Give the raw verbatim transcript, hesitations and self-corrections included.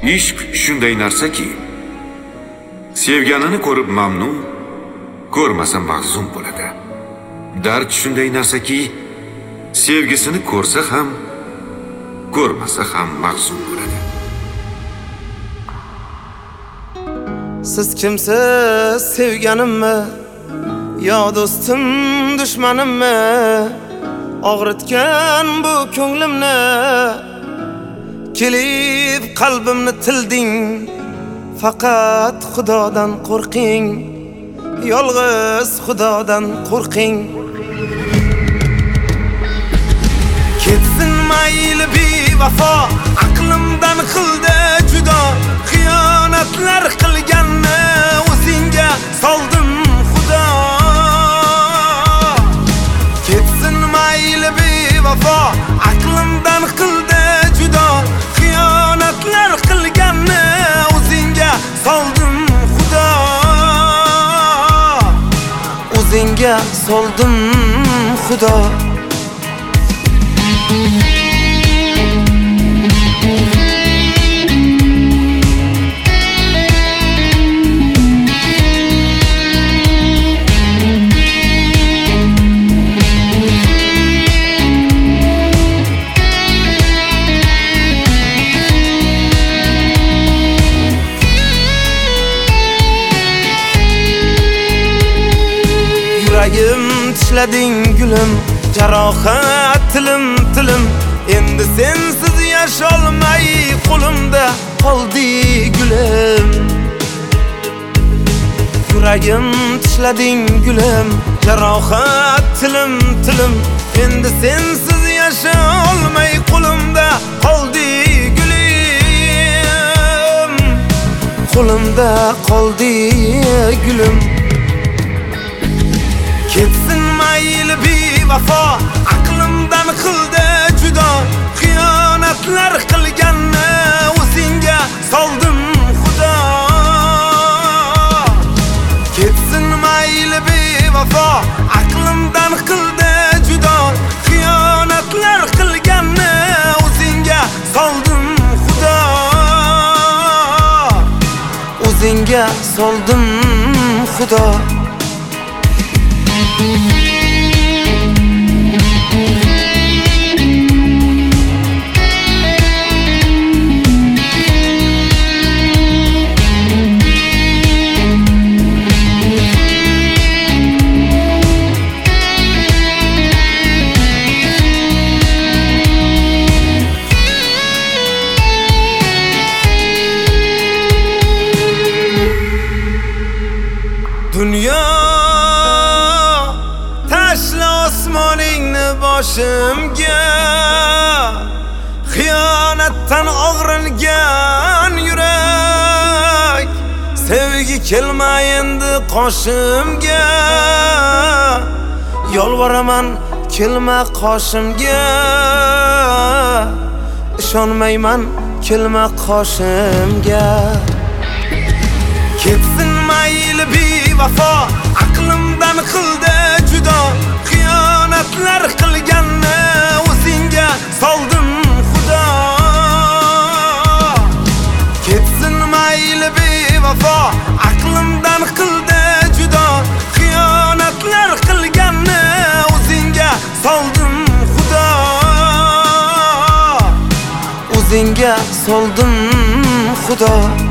Ishq shunday narsaki, sevganini ko'rib mamnun, ko'rmasa mahzun bo'ladi. Dard shunday narsaki, sevgisini ko'rsa ham, ko'rmasa ham mahzun bo'ladi. Siz kimsiz sevganimmi? Yo do'stim, dushmanimmi? Og'ritgan bu ko'nglimni, kelib qalbimni tilding. Faqat Xudodan qo'rqing, yolg'iz Xudodan qo'rqing. Ketsin mayli bevafo, aqlimdan qildi judo. Xiyonatlar qilganni o'zingga soldim Xudo. Ketsin mayli bevafo, aqlimdan qildi judo. Xiyonatlar qilganni o'zingga soldim Xudo. O'zingga soldim Xudo. Yuragim tishlading gulim, jarohat tilim tilim. Endi sensiz yasholmay qo'limda qoldi gulim. Yuragim tishlading gulim, jarohat tilim tilim. Endi sensiz yasholmay qo'limda qoldi gulim. Qo'limda qoldi gulim. Ketsin mayli bevafo, aqlimdan qildi judo. Xiyonatlar qilganni o'zingga soldim Xudo. Ketsin mayli bevafo, aqlimdan qildi judo. Xiyonatlar qilganni o'zingga soldim Xudo. O'zingga soldim Xudo. Dunyo tashla osmoningni boshimga. Xiyonatdan og'rilgan yurak, sevgi kelma endi qoshimga. Yolvoraman kelma qoshimga. Ishonmayman kelma qoshimga. Ketsin mayli bevafo, aqlimdan qildi judo. Xiyonatlar qilganni o'zingga soldim Xudo. Ketsin mayli bevafo, aqlimdan qildi judo. Xiyonatlar qilganni o'zingga soldim Xudo. O'zingga soldim Xudo.